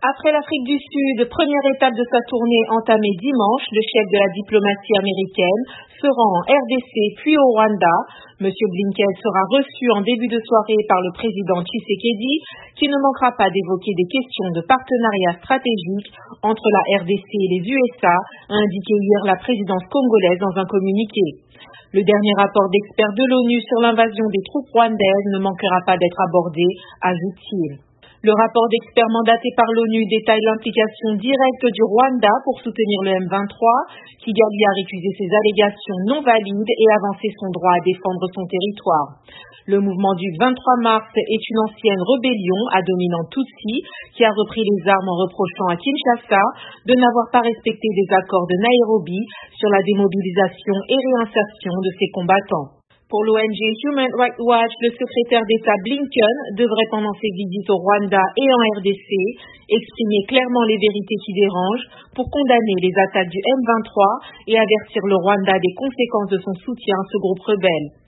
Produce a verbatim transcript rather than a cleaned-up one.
Après l'Afrique du Sud, première étape de sa tournée entamée dimanche, le chef de la diplomatie américaine se rend en R D C puis au Rwanda. Monsieur Blinken sera reçu en début de soirée par le président Tshisekedi, qui ne manquera pas d'évoquer des questions de partenariat stratégique entre la R D C et les U S A, a indiqué hier la présidence congolaise dans un communiqué. Le dernier rapport d'experts de l'ONU sur l'invasion des troupes rwandaises ne manquera pas d'être abordé, ajoute-t-il. Le rapport d'experts mandaté par l'ONU détaille l'implication directe du Rwanda pour soutenir le M vingt-trois. Kigali a récusé ces allégations non valides et avancé son droit à défendre son territoire. Le mouvement du vingt-trois mars est une ancienne rébellion à dominant Tutsi qui a repris les armes en reprochant à Kinshasa de n'avoir pas respecté les accords de Nairobi sur la démobilisation et réinsertion de ses combattants. Pour l'O N G Human Rights Watch, le secrétaire d'État Blinken devrait pendant ses visites au Rwanda et en R D C exprimer clairement les vérités qui dérangent pour condamner les attaques du M vingt-trois et avertir le Rwanda des conséquences de son soutien à ce groupe rebelle.